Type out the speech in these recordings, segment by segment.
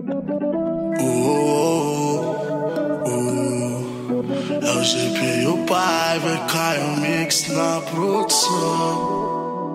É o GP e o pai, vai cair um mix na produção.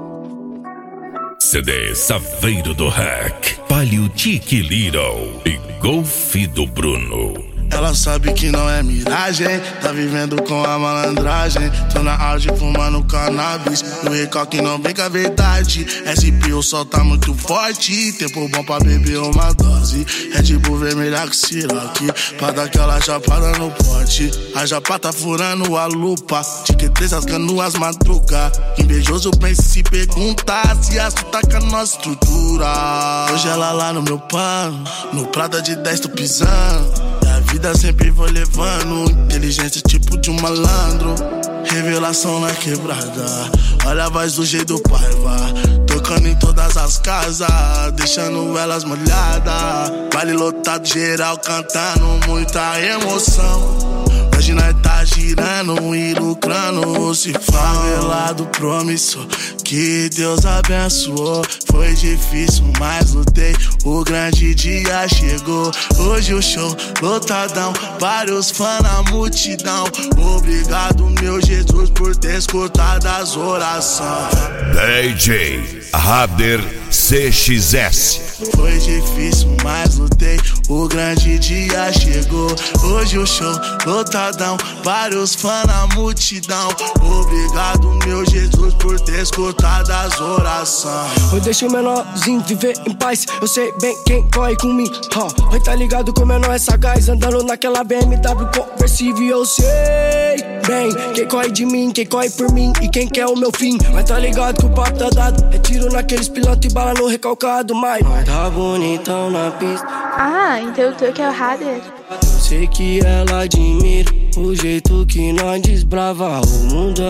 CD Saveiro do Hack, Palio Tiki Little e Golfe do Bruno. Ela sabe que não é miragem, tá vivendo com a malandragem. Tô na auge fumando cannabis, no recalque não vem com a verdade. SP o sol tá muito forte, tempo bom pra beber uma dose. Red Bull vermelha com Ciroc, pra dar aquela chapada no pote. A japa tá furando a lupa, tiquetes rasgando as madrugas. Invejoso pensa se perguntar se assusta com a nossa estrutura. Hoje ela lá no meu pano, no Prada de 10 tô pisando. A vida sempre vou levando, inteligência tipo de um malandro. Revelação na quebrada, olha a voz do jeito do Paiva, tocando em todas as casas, deixando elas molhadas. Baile lotado, geral cantando, muita emoção. Hoje nós tá girando e lucrando. Se favelado promissor, que Deus abençoou. Foi difícil, mas lutei, o grande dia chegou. Hoje o show lotadão, vários fãs na multidão. Obrigado meu Jesus por ter escutado as orações. DJ Rader CXS. Foi difícil, mas lutei, o grande dia chegou. Hoje o show lotadão, vários fãs na multidão. Obrigado meu Jesus por ter escutado as orações. Eu deixo o menorzinho viver em paz, eu sei bem quem corre com mim. Oi, tá ligado que o menor é sagaz, andando naquela BMW conversível. Eu sei bem quem corre de mim, quem corre por mim e quem quer o meu fim. Mas tá ligado que o papo tá dado, é tiro naqueles pilotos e bala no recalcado. Mas nós tá bonitão na pista. Ah, então tu que é o Rader. Eu sei que ela admira o jeito que nós desbrava o mundo.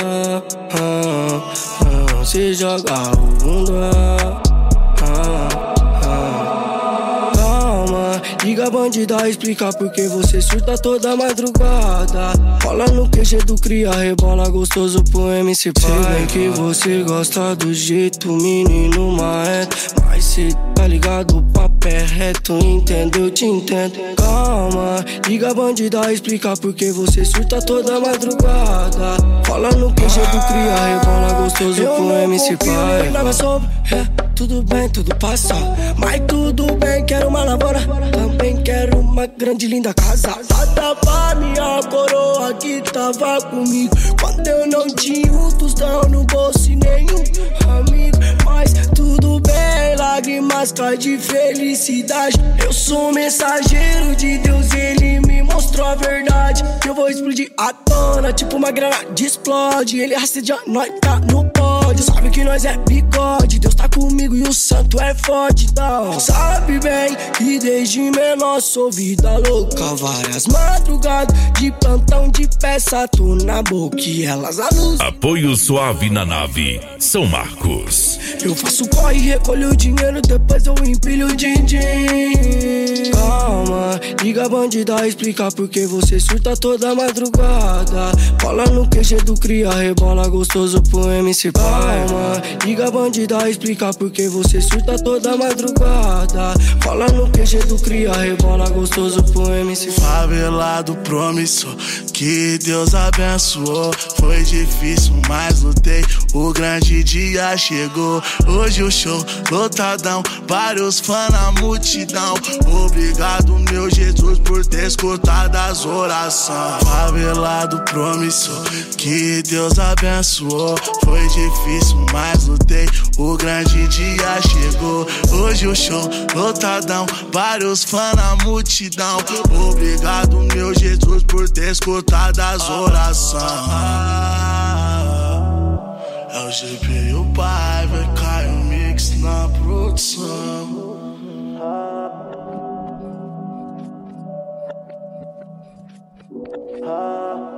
Se joga o mundo. Calma, liga bandida, explica porque você surta toda madrugada. Rola no QG do cria, rebola gostoso pro MC Pai. Sei bem que você gosta do jeito menino marreto, mas cê tá ligado, o papo é reto, entendo, eu te entendo. Calma, liga bandida, explica porque você surta toda madrugada. Rola no QG do cria, rebola gostoso pro MC Pai. Tudo bem, tudo passa, mas tudo bem, quero uma lavoura. Também quero uma grande linda casa. Tava minha coroa que tava comigo quando eu não tinha um tostão no bolso e nenhum amigo. Mas tudo bem, lágrimas caem de felicidade. Eu sou mensageiro de Deus, ele me mostrou a verdade. Eu vou explodir a tona, tipo uma granada explode. Ele rasteja, nós tá no pódio. Sabe que nós é bigode, Deus tá comigo e o santo é forte, então. Sabe bem que desde menor sou vida louca. Várias madrugadas de plantão de peça, tô na boca e elas alusam. Apoio suave na nave, São Marcos. Eu faço corre, recolho o dinheiro, depois eu empilho o din-din. Calma, liga bandida, explica porque você surta toda madrugada. Cola no QG do cria, rebola gostoso pro MC Pai. Calma, liga bandida, explica porque você surta toda madrugada. Cola no QG do cria, rebola gostoso pro MC Pai. Favelado promissor, que Deus abençoou. Foi difícil, mas lutei, o grande dia chegou. Hoje o show lotadão, vários fãs na multidão. Obrigado meu Jesus por ter escutado as orações. Favelado promissor, que Deus abençoou. Foi difícil, mas lutei, o grande dia chegou. Hoje o show lotadão, vários fãs na multidão. Obrigado meu Jesus por ter escutado as orações. É o GP e o pai, vai cair um mix na produção. Ah.